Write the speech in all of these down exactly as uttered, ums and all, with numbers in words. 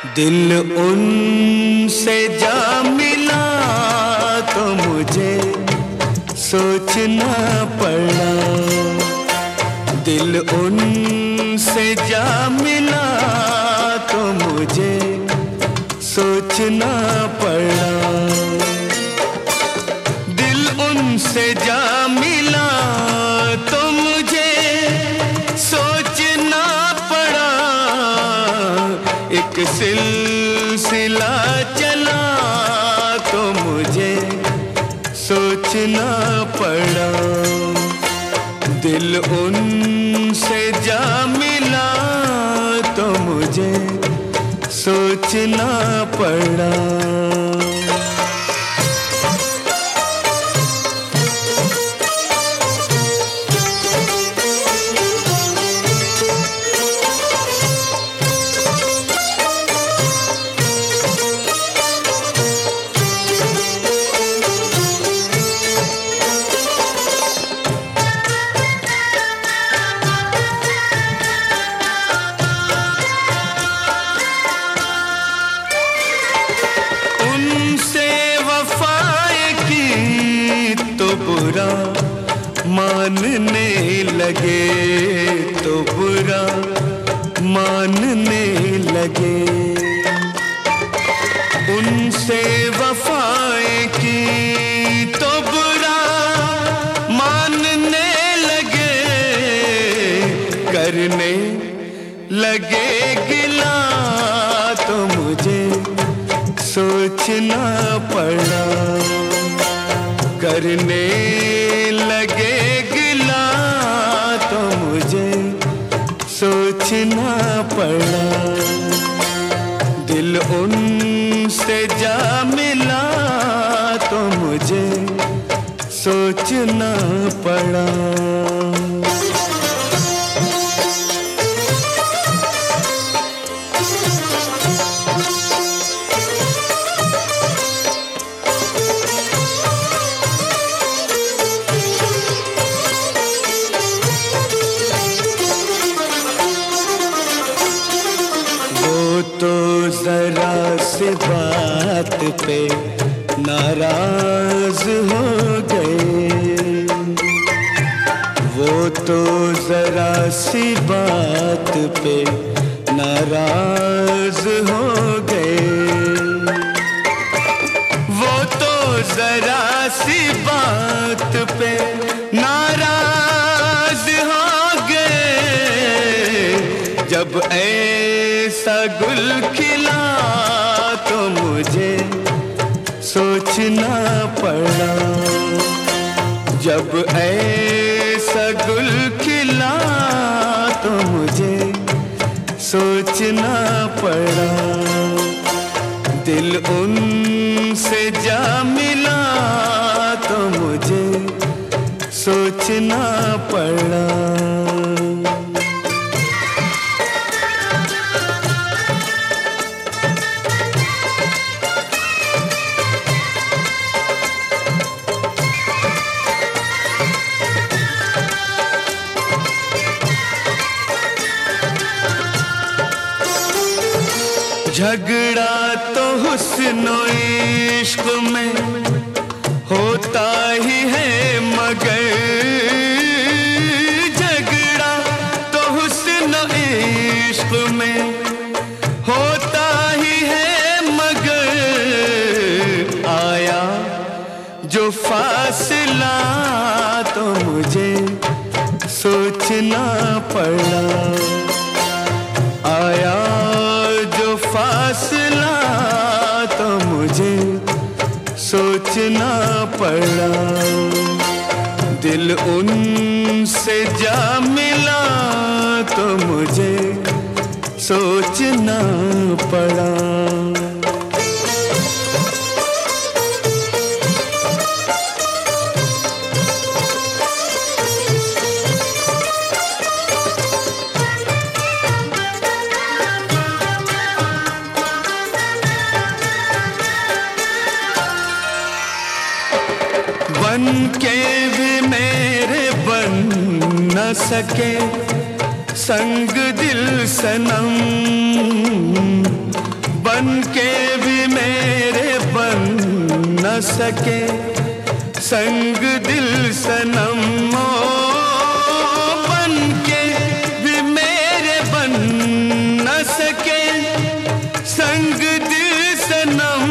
दिल उनसे जा मिला तो मुझे सोचना पड़ा। दिल उनसे जा मिला तो मुझे सोचना पड़ा। दिल उनसे जा मिला तो मुझे सोचना पड़ा। एक सिलसिला चला तो मुझे सोचना पड़ा। दिल उनसे जा मिला तो मुझे सोचना पड़ा। बुरा मानने लगे तो बुरा मानने लगे। उनसे वफाएं की तो बुरा मानने लगे। करने लगे गिला तो मुझे सोचना पड़ा। करने लगे गिला तो मुझे सोचना पड़ा। दिल उनसे जा मिला तो मुझे सोचना पड़ा। तो जरा सी बात पे नाराज हो गए। वो तो जरा सी बात पे नाराज हो गए। वो तो जरा सी बात पे नाराज हो गए। जब ऐसा गुल खिला तो मुझे सोचना पड़ा। जब ऐसा गुल खिला तो मुझे सोचना पड़ा। दिल उनसे जा मिला तो मुझे सोचना पड़ा। झगड़ा तो हुस्न इश्क में होता ही है मगर। झगड़ा तो हुस्न इश्क में होता ही है मगर। आया जो फासला तो मुझे सोचना पड़ा। आया फासला तो मुझे सोचना पड़ा। दिल उनसे जा मिला तो मुझे सोचना पड़ा। बन के भी मेरे बन न सके संग दिल सनम। बन के भी मेरे बन न सके संग दिल सनम, ओ बन के भी मेरे बन न सके संग दिल सनम।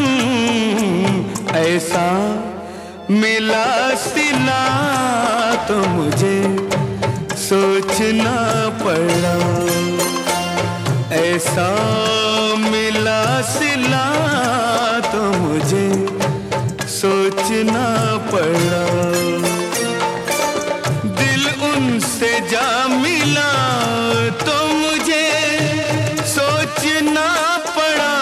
ऐसा मिला सिला तो मुझे सोचना पड़ा, ऐसा मिला सिला तो मुझे सोचना पड़ा। दिल उनसे जा मिला तो मुझे सोचना पड़ा,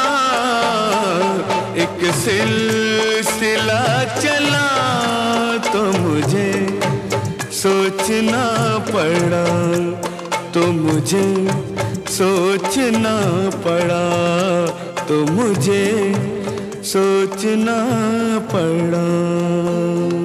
एक सिलसिला चला तो मुझे सोचना पड़ा, तो मुझे सोचना पड़ा, तो मुझे सोचना पड़ा।